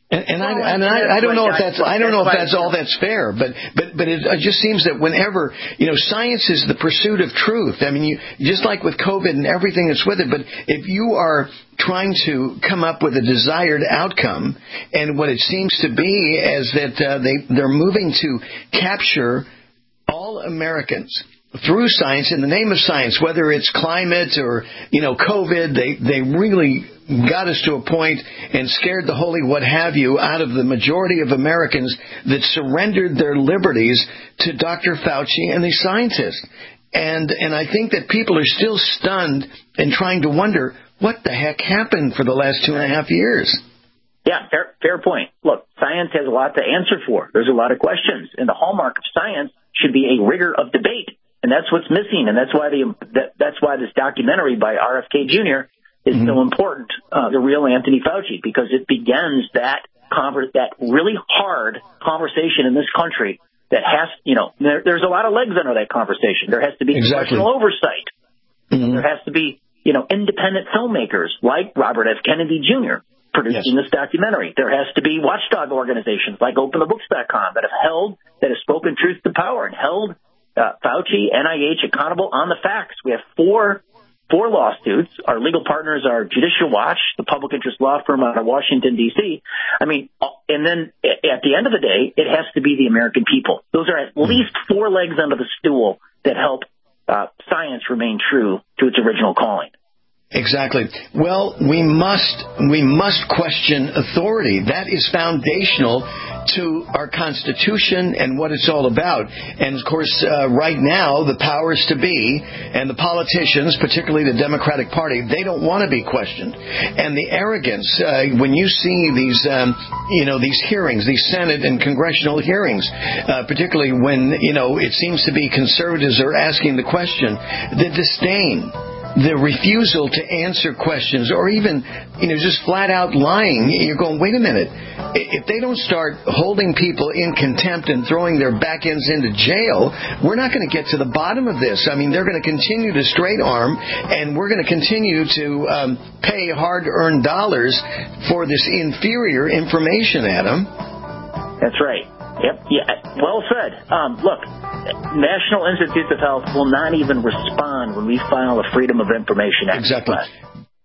And, and I and I, I don't know if that's I don't know if that's all that's fair, but but but it, it just seems that whenever you know science is the pursuit of truth. I mean, you, just like with COVID and everything that's with it. But if you are trying to come up with a desired outcome, and what it seems to be is that uh, they they're moving to capture all Americans through science, in the name of science, whether it's climate or, you know, COVID, they, they really got us to a point and scared the holy what have you out of the majority of Americans that surrendered their liberties to Doctor Fauci and the scientists. And, and I think that people are still stunned and trying to wonder what the heck happened for the last two and a half years. Yeah, fair, fair point. Look, science has a lot to answer for. There's a lot of questions. And the hallmark of science should be a rigor of debate. And that's what's missing, and that's why the that, that's why this documentary by R F K Junior is mm-hmm. so important, uh, The Real Anthony Fauci, because it begins that conver- that really hard conversation in this country that has, you know, there, there's a lot of legs under that conversation. There has to be exactly. congressional oversight. Mm-hmm. There has to be, you know, independent filmmakers like Robert F. Kennedy Junior producing yes. this documentary. There has to be watchdog organizations like Open The Books dot com that have held, that have spoken truth to power and held Uh, Fauci, N I H accountable on the facts. We have four four lawsuits. Our legal partners are Judicial Watch, the public interest law firm out of Washington, D C. I mean, and then at the end of the day, it has to be the American people. Those are at least four legs under the stool that help uh, science remain true to its original calling. Exactly. Well, we must we must question authority. That is foundational to our Constitution and what it's all about. And, of course, uh, right now, the powers to be and the politicians, particularly the Democratic Party, they don't want to be questioned. And the arrogance, uh, when you see these, um, you know, these hearings, these Senate and congressional hearings, uh, particularly when, you know, it seems to be conservatives are asking the question, the disdain, the refusal to answer questions, or even, you know, just flat out lying, you're going, wait a minute. If they don't start holding people in contempt and throwing their back ends into jail, we're not going to get to the bottom of this. I mean, they're going to continue to straight arm, and we're going to continue to um, pay hard-earned dollars for this inferior information, Adam. That's right. Yep. Yeah. Well said. Um, look, National Institutes of Health will not even respond when we file a Freedom of Information Act. Exactly. Request.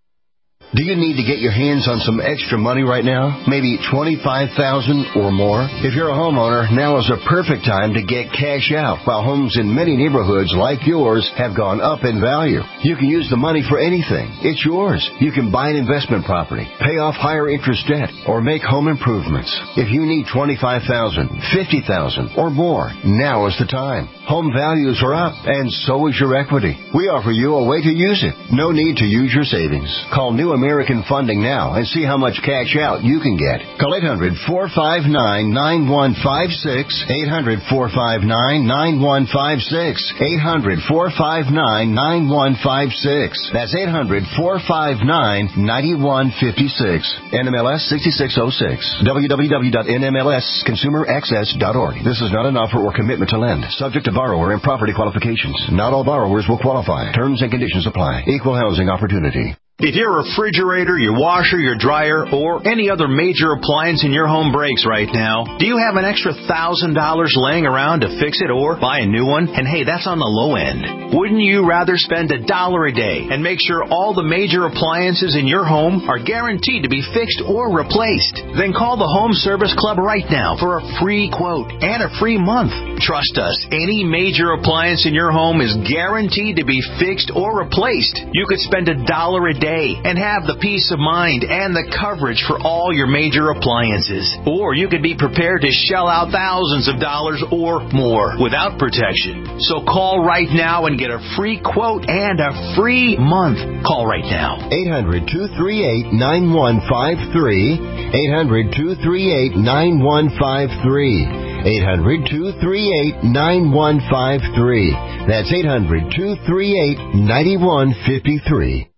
Do you need to get your hands on some extra money right now? Maybe twenty-five thousand dollars or more? If you're a homeowner, now is a perfect time to get cash out, while homes in many neighborhoods like yours have gone up in value. You can use the money for anything. It's yours. You can buy an investment property, pay off higher interest debt, or make home improvements. If you need twenty-five thousand dollars, fifty thousand dollars, or more, now is the time. Home values are up, and so is your equity. We offer you a way to use it. No need to use your savings. Call New American Funding now and see how much cash out you can get. Call eight hundred, four five nine, nine one five six, eight hundred, four five nine, nine one five six, eight hundred, four five nine, nine one five six. That's eight hundred, four five nine, nine one five six. N M L S sixty-six oh six. w w w dot n m l s consumer access dot org. This is not an offer or commitment to lend. Subject to borrower and property qualifications. Not all borrowers will qualify. Terms and conditions apply. Equal housing opportunity. If your refrigerator, your washer, your dryer, or any other major appliance in your home breaks right now, do you have an extra one thousand dollars laying around to fix it or buy a new one? And hey, that's on the low end. Wouldn't you rather spend a dollar a day and make sure all the major appliances in your home are guaranteed to be fixed or replaced? Then call the Home Service Club right now for a free quote and a free month. Trust us, any major appliance in your home is guaranteed to be fixed or replaced. You could spend a dollar a day and have the peace of mind and the coverage for all your major appliances. Or you could be prepared to shell out thousands of dollars or more without protection. So call right now and get a free quote and a free month. Call right now. eight hundred, two three eight, nine one five three. eight hundred, two three eight, nine one five three. eight hundred, two three eight, nine one five three. That's eight hundred, two three eight, nine one five three.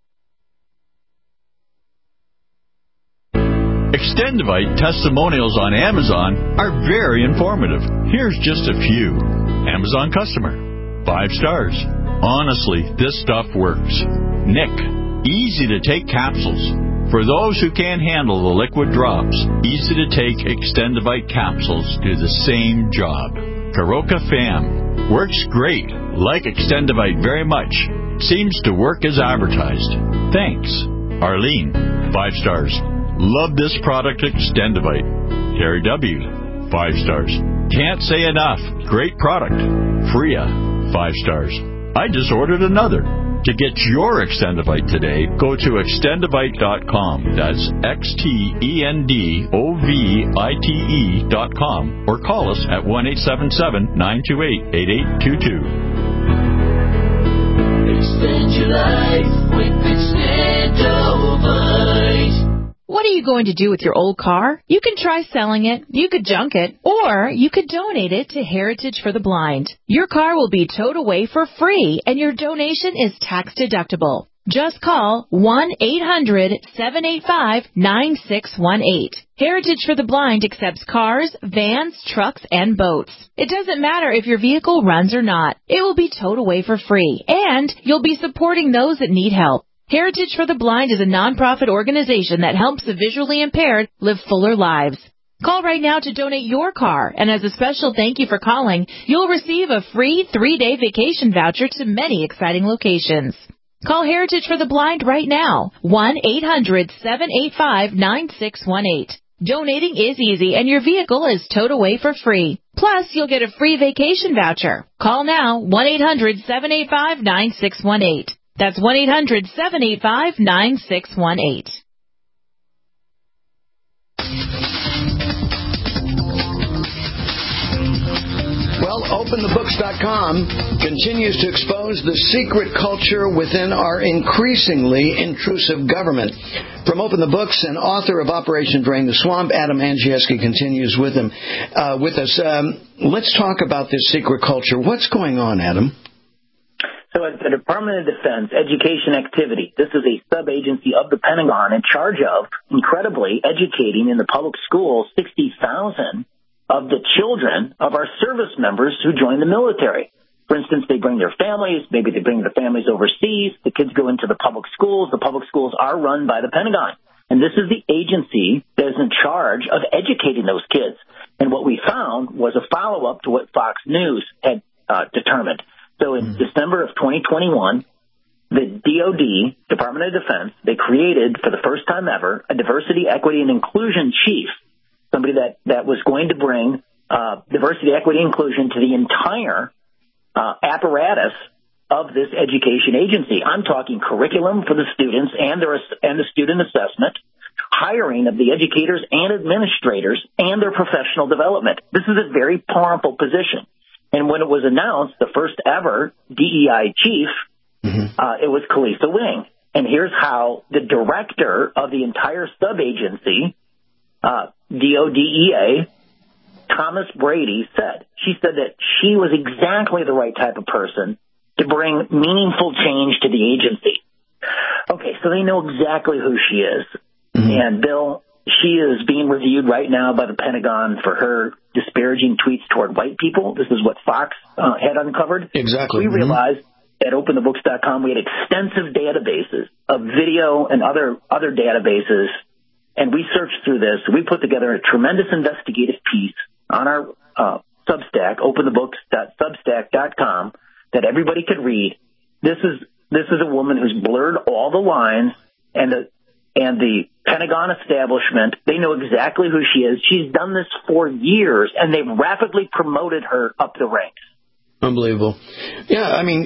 Extendivite testimonials on Amazon are very informative. Here's just a few. Amazon customer. Five stars. Honestly, this stuff works. Nick. Easy to take capsules. For those who can't handle the liquid drops, easy-to-take Extendivite capsules do the same job. Karoka Fam works great. Like Extendivite very much. Seems to work as advertised. Thanks. Arlene, five stars. Love this product, Extendivite. Terry W., five stars. Can't say enough. Great product. Freya, five stars. I just ordered another. To get your Extendivite today, go to extendivite dot com. That's X T E N D O V I T E dot com. Or call us at one eight seven seven, nine two eight, eight eight two two. Extend your life with Extendivite. What are you going to do with your old car? You can try selling it, you could junk it, or you could donate it to Heritage for the Blind. Your car will be towed away for free, and your donation is tax deductible. Just call one eight hundred, seven eight five, nine six one eight. Heritage for the Blind accepts cars, vans, trucks, and boats. It doesn't matter if your vehicle runs or not. It will be towed away for free, and you'll be supporting those that need help. Heritage for the Blind is a nonprofit organization that helps the visually impaired live fuller lives. Call right now to donate your car, and as a special thank you for calling, you'll receive a free three-day vacation voucher to many exciting locations. Call Heritage for the Blind right now, one eight hundred, seven eight five, nine six one eight. Donating is easy, and your vehicle is towed away for free. Plus, you'll get a free vacation voucher. Call now, one eight hundred, seven eight five, nine six one eight. That's one eight hundred, seven eight five, nine six one eight. Well, open the books dot com continues to expose the secret culture within our increasingly intrusive government. From Open the Books and author of Operation Drain the Swamp, Adam Andrzejewski continues with him, uh, with us. Um, let's talk about this secret culture. What's going on, Adam? So at the Department of Defense Education Activity, this is a sub-agency of the Pentagon in charge of, incredibly, educating in the public schools sixty thousand of the children of our service members who join the military. For instance, they bring their families, maybe they bring their families overseas, the kids go into the public schools, the public schools are run by the Pentagon. And this is the agency that is in charge of educating those kids. And what we found was a follow-up to what Fox News had uh, determined. So in mm-hmm. December of twenty twenty-one, the D O D, Department of Defense, they created for the first time ever a diversity, equity, and inclusion chief, somebody that, that was going to bring uh, diversity, equity, inclusion to the entire uh, apparatus of this education agency. I'm talking curriculum for the students and their and the student assessment, hiring of the educators and administrators, and their professional development. This is a very powerful position. And when it was announced, the first ever D E I chief, mm-hmm. uh, it was Kalisa Wing. And here's how the director of the entire sub-agency, uh, D O D E A, Thomas Brady, said. She said that she was exactly the right type of person to bring meaningful change to the agency. Okay, so they know exactly who she is. Mm-hmm. And Bill, she is being reviewed right now by the Pentagon for her disparaging tweets toward white people. This is what Fox uh, had uncovered. Exactly. We mm-hmm. realized at open the books dot com we had extensive databases of video and other other databases, and we searched through this. We put together a tremendous investigative piece on our uh, Substack, open the books dot substack dot com, that everybody could read. This is this is a woman who's blurred all the lines, and the And the Pentagon establishment, they know exactly who she is. She's done this for years, and they've rapidly promoted her up the ranks. Unbelievable. Yeah, I mean,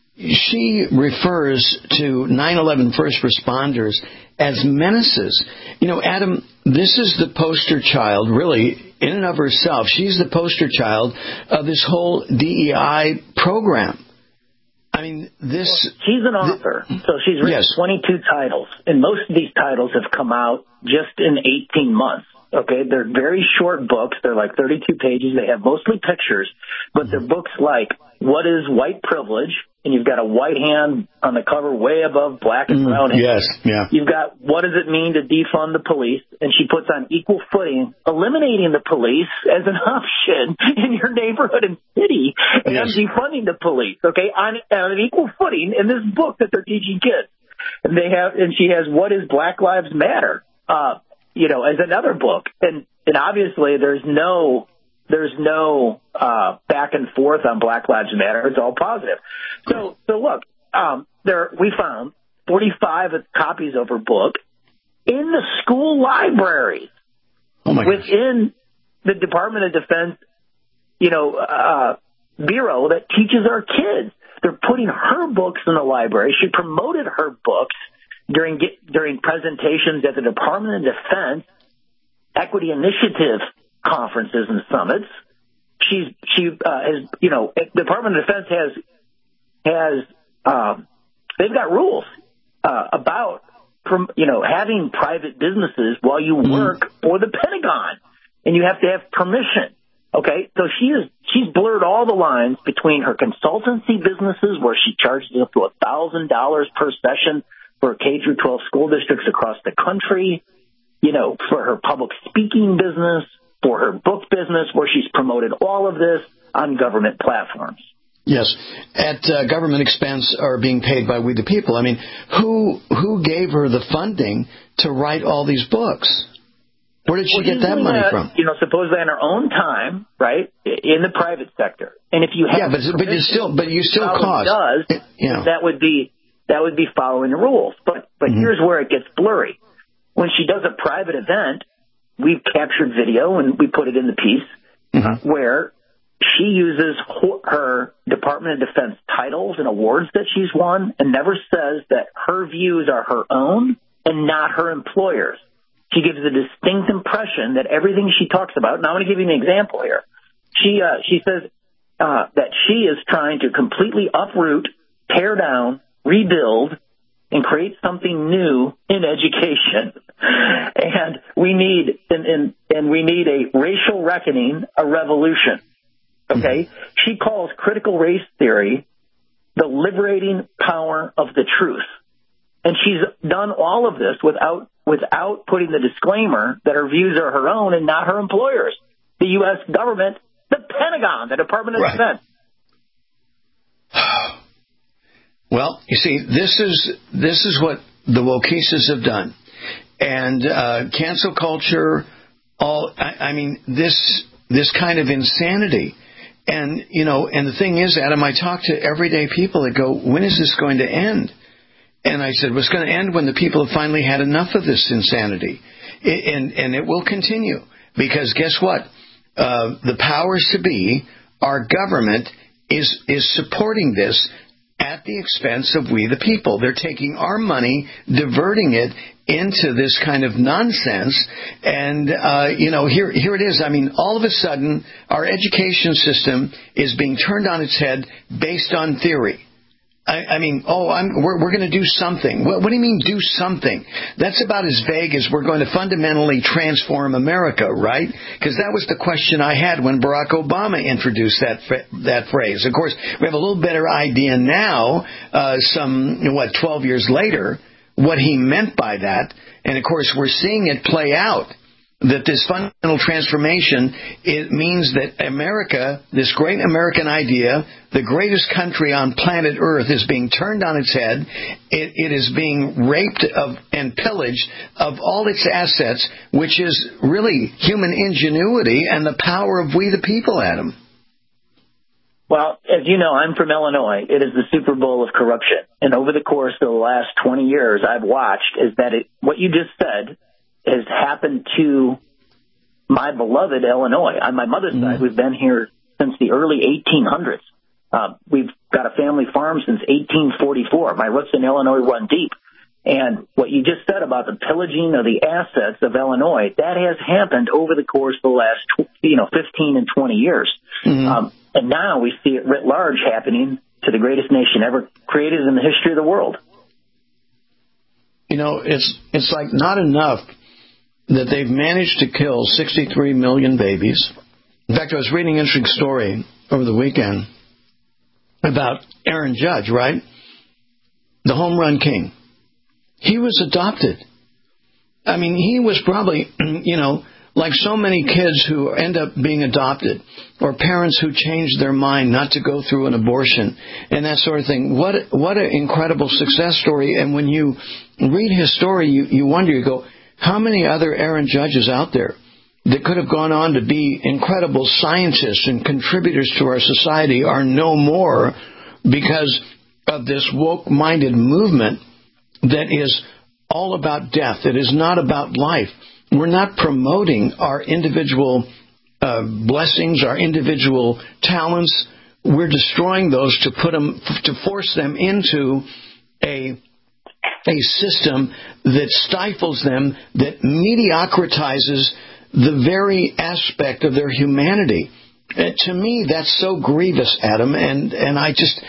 she refers to nine eleven first responders as menaces. You know, Adam, this is the poster child, really, in and of herself. She's the poster child of this whole D E I program. I mean, this... Well, she's an author, th- so she's written yes. twenty-two titles, and most of these titles have come out just in eighteen months, okay? They're very short books. They're like thirty-two pages. They have mostly pictures, but they're books like What is White Privilege? And you've got a white hand on the cover way above black and brown mm, hands. Yes, yeah. You've got What Does It Mean to Defund the Police? And she puts on equal footing, eliminating the police as an option in your neighborhood and city, and yes. defunding the police, okay, on, on an equal footing in this book that they're teaching kids. And they have, and she has What is Black Lives Matter, uh, you know, as another book. And, and obviously there's no, there's no, uh, back and forth on Black Lives Matter. It's all positive. So, so look, um, there, we found forty-five copies of her book in the school library oh my within the Department of Defense, you know, uh, bureau that teaches our kids. They're putting her books in the library. She promoted her books during during presentations at the Department of Defense Equity Initiative conferences and summits. She's she uh, has you know the Department of Defense has has um, they've got rules uh, about you know having private businesses while you work mm-hmm. for the Pentagon, and you have to have permission. Okay, so she is she's blurred all the lines between her consultancy businesses, where she charges up to a thousand dollars per session for K through twelve school districts across the country, you know, for her public speaking business, for her book business, where she's promoted all of this on government platforms. Yes, at uh, government expense or being paid by we the people. I mean, who who gave her the funding to write all these books? Where did she well, get that money that, from? You know, supposedly on her own time, right, in the private sector. And if you have yeah, but but you still but you still cost does you know. that would be that would be following the rules. But but mm-hmm. here's where it gets blurry. When she does a private event, we've captured video and we put it in the piece mm-hmm. uh, where she uses her Department of Defense titles and awards that she's won, and never says that her views are her own and not her employer's. She gives a distinct impression that everything she talks about, and I'm going to give you an example here. She uh, she says uh, that she is trying to completely uproot, tear down, rebuild, and create something new in education. And we need and, and, and we need a racial reckoning, a revolution. Okay? She calls critical race theory the liberating power of the truth. And she's done all of this without without putting the disclaimer that her views are her own and not her employer's. The U S government, the Pentagon, the Department of right. Defense. Well, you see, this is this is what the Wokistas have done. And uh, cancel culture, all I, I mean, this this kind of insanity. And, you know, and the thing is, Adam, I talk to everyday people that go, when is this going to end? And I said, well, it's going to end when the people have finally had enough of this insanity. It, and, and it will continue. Because guess what? Uh, the powers to be, our government, is is supporting this at the expense of we the people. They're taking our money, diverting it into this kind of nonsense. And, uh, you know, here here it is. I mean, all of a sudden, our education system is being turned on its head based on theory. I, I mean, oh, I'm, we're, we're going to do something. What, what do you mean do something? That's about as vague as we're going to fundamentally transform America, right? Because that was the question I had when Barack Obama introduced that that phrase. Of course, we have a little better idea now, uh, some, what, twelve years later, what he meant by that. And, of course, we're seeing it play out. That this fundamental transformation, it means that America, this great American idea, the greatest country on planet Earth, is being turned on its head. It, it is being raped of and pillaged of all its assets, which is really human ingenuity and the power of we the people, Adam. Well, as you know, I'm from Illinois. It is the Super Bowl of corruption. And over the course of the last twenty years, I've watched is that it, what you just said has happened to my beloved Illinois. On my mother's mm-hmm. side, we've been here since the early eighteen hundreds. Uh, we've got a family farm since eighteen forty-four. My roots in Illinois run deep. And what you just said about the pillaging of the assets of Illinois, that has happened over the course of the last, you know, fifteen and twenty years. Mm-hmm. Um, and now we see it writ large happening to the greatest nation ever created in the history of the world. You know, it's it's like not enough that they've managed to kill sixty-three million babies. In fact, I was reading an interesting story over the weekend about Aaron Judge, right? The home run king. He was adopted. I mean, he was probably, you know, like so many kids who end up being adopted, or parents who change their mind not to go through an abortion and that sort of thing. What what an incredible success story. And when you read his story, you, you wonder, you go, how many other Aaron Judges out there that could have gone on to be incredible scientists and contributors to our society are no more because of this woke-minded movement that is all about death. It is not about life. We're not promoting our individual uh, blessings, our individual talents. We're destroying those to put them, to force them into a a system that stifles them, that mediocritizes the very aspect of their humanity. Uh, to me, that's so grievous, Adam, and and I just,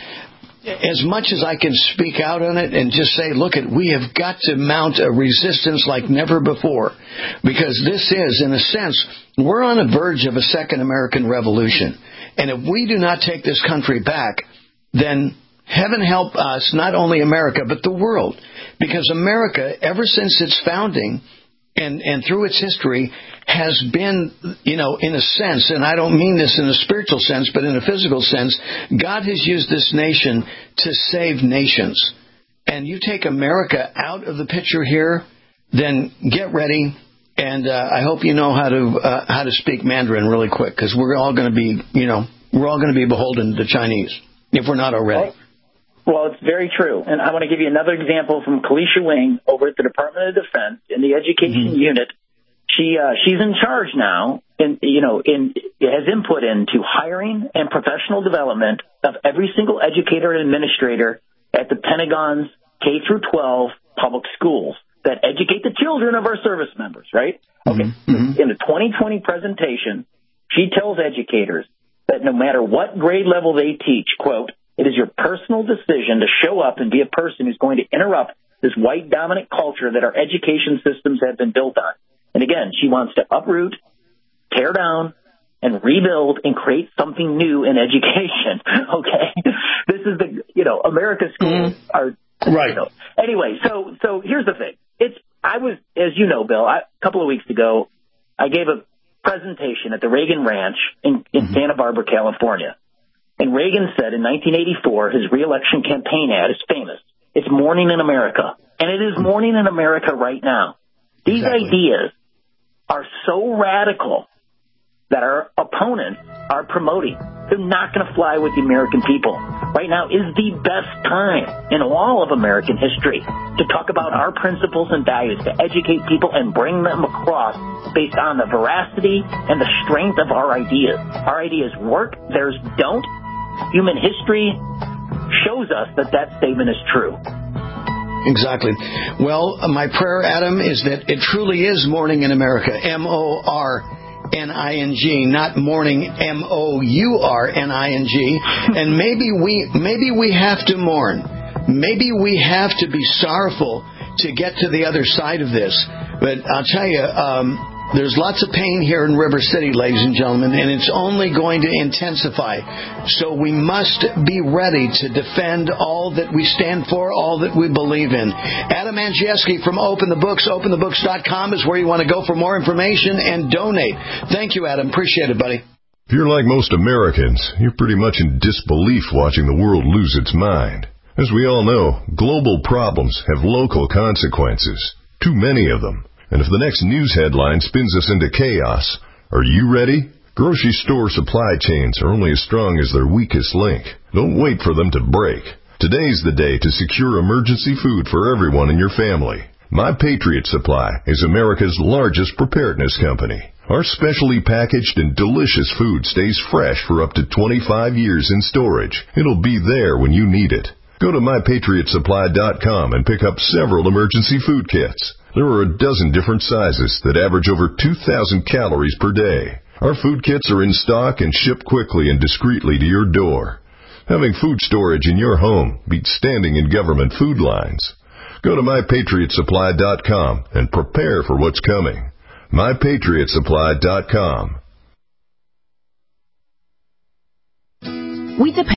as much as I can speak out on it and just say, look, it, we have got to mount a resistance like never before, because this is, in a sense, we're on the verge of a second American Revolution. And if we do not take this country back, then heaven help us, not only America, but the world. Because America, ever since its founding and, and through its history, has been, you know, in a sense, and I don't mean this in a spiritual sense, but in a physical sense, God has used this nation to save nations. And you take America out of the picture here, then get ready. And uh, I hope you know how to uh, how to speak Mandarin really quick, because we're all going to be, you know, we're all going to be beholden to Chinese, if we're not already. Well, it's very true. And I want to give you another example from Kalisha Wing over at the Department of Defense in the Education mm-hmm. Unit. She uh, she's in charge now, and you know, in has input into hiring and professional development of every single educator and administrator at the Pentagon's K through twelve public schools that educate the children of our service members. Right? Okay. Mm-hmm. In the twenty twenty presentation, she tells educators that no matter what grade level they teach, quote, it is your personal decision to show up and be a person who's going to interrupt this white dominant culture that our education systems have been built on. And again, she wants to uproot, tear down, and rebuild and create something new in education. Okay, this is the you know America's schools mm. are right. You know. Anyway, so so here's the thing. It's I was as you know, Bill. I, a couple of weeks ago, I gave a presentation at the Reagan Ranch in, in mm-hmm. Santa Barbara, California, and Reagan said in nineteen eighty-four his reelection campaign ad is famous. It's morning in America, and it is morning in America right now. These exactly. ideas are so radical that our opponents are promoting. They're not going to fly with the American people. Right now is the best time in all of American history to talk about our principles and values, to educate people and bring them across based on the veracity and the strength of our ideas. Our ideas work, theirs don't. Human history shows us that that statement is true. Exactly. Well, my prayer, Adam, is that it truly is morning in America, M O R N I N G, not morning, M O U R N I N G. And maybe we maybe we have to mourn. Maybe we have to be sorrowful to get to the other side of this. But I'll tell you, um, there's lots of pain here in River City, ladies and gentlemen, and it's only going to intensify. So we must be ready to defend all that we stand for, all that we believe in. Adam Andrzejewski from Open the Books, open the books dot com is where you want to go for more information and donate. Thank you, Adam. Appreciate it, buddy. If you're like most Americans, you're pretty much in disbelief watching the world lose its mind. As we all know, global problems have local consequences, too many of them. And if the next news headline spins us into chaos, are you ready? Grocery store supply chains are only as strong as their weakest link. Don't wait for them to break. Today's the day to secure emergency food for everyone in your family. My Patriot Supply is America's largest preparedness company. Our specially packaged and delicious food stays fresh for up to twenty-five years in storage. It'll be there when you need it. Go to my patriot supply dot com and pick up several emergency food kits. There are a dozen different sizes that average over two thousand calories per day. Our food kits are in stock and shipped quickly and discreetly to your door. Having food storage in your home beats standing in government food lines. Go to my patriot supply dot com and prepare for what's coming. my patriot supply dot com. We depend